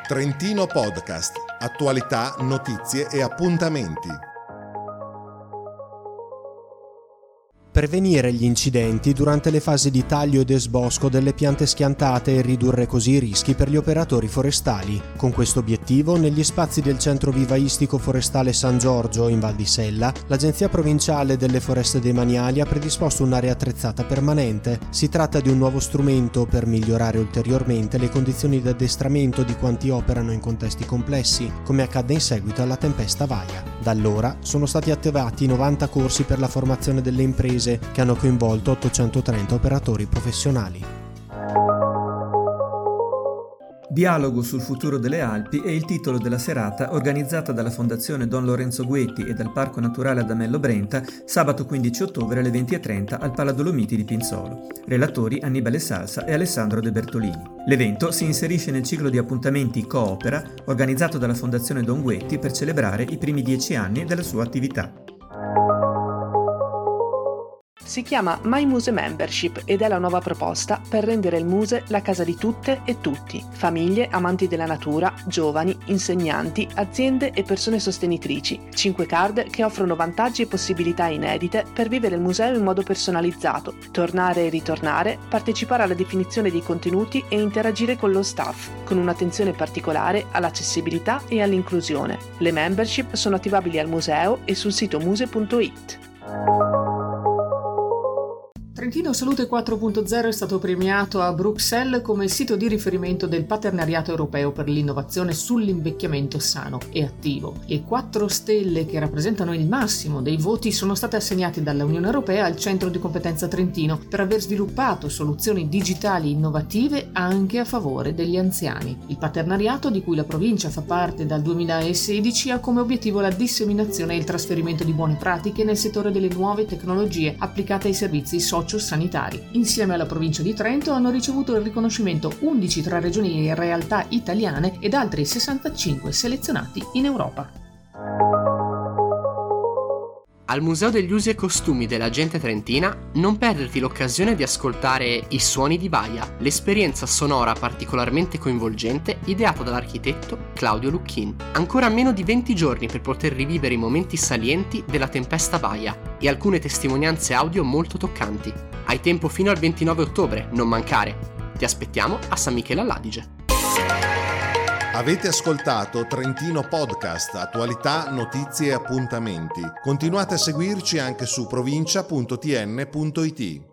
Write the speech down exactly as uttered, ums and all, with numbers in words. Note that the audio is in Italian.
Trentino Podcast, attualità, notizie e appuntamenti. Prevenire gli incidenti durante le fasi di taglio e desbosco delle piante schiantate e ridurre così i rischi per gli operatori forestali. Con questo obiettivo, negli spazi del Centro Vivaistico Forestale San Giorgio, in Val di Sella, l'Agenzia Provinciale delle Foreste Demaniali ha predisposto un'area attrezzata permanente. Si tratta di un nuovo strumento per migliorare ulteriormente le condizioni di addestramento di quanti operano in contesti complessi, come accadde in seguito alla tempesta Vaia. Da allora sono stati attivati novanta corsi per la formazione delle imprese che hanno coinvolto ottocentotrenta operatori professionali. Dialogo sul futuro delle Alpi è il titolo della serata organizzata dalla Fondazione Don Lorenzo Guetti e dal Parco Naturale Adamello Brenta sabato quindici ottobre alle venti e trenta al Pala Dolomiti di Pinzolo. Relatori Annibale Salsa e Alessandro De Bertolini. L'evento si inserisce nel ciclo di appuntamenti Coopera organizzato dalla Fondazione Don Guetti per celebrare i primi dieci anni della sua attività. Si chiama My Muse Membership ed è la nuova proposta per rendere il Muse la casa di tutte e tutti, famiglie, amanti della natura, giovani, insegnanti, aziende e persone sostenitrici. Cinque card che offrono vantaggi e possibilità inedite per vivere il museo in modo personalizzato, tornare e ritornare, partecipare alla definizione dei contenuti e interagire con lo staff, con un'attenzione particolare all'accessibilità e all'inclusione. Le membership sono attivabili al museo e sul sito muse punto it. Trentino Salute quattro punto zero è stato premiato a Bruxelles come sito di riferimento del Partenariato Europeo per l'innovazione sull'invecchiamento sano e attivo. Le quattro stelle che rappresentano il massimo dei voti sono state assegnate dalla Unione Europea al Centro di Competenza Trentino per aver sviluppato soluzioni digitali innovative anche a favore degli anziani. Il partenariato, di cui la provincia fa parte dal duemilasedici, ha come obiettivo la disseminazione e il trasferimento di buone pratiche nel settore delle nuove tecnologie applicate ai servizi sociali sanitari. Insieme alla provincia di Trento hanno ricevuto il riconoscimento undici tra regioni e realtà italiane ed altri sessantacinque selezionati in Europa. Al Museo degli Usi e Costumi della Gente Trentina non perderti l'occasione di ascoltare I Suoni di Baia, l'esperienza sonora particolarmente coinvolgente ideata dall'architetto Claudio Lucchin. Ancora meno di venti giorni per poter rivivere i momenti salienti della tempesta Baia e alcune testimonianze audio molto toccanti. Hai tempo fino al ventinove ottobre, non mancare. Ti aspettiamo a San Michele all'Adige. Avete ascoltato Trentino Podcast, attualità, notizie e appuntamenti. Continuate a seguirci anche su provincia punto t n punto i t.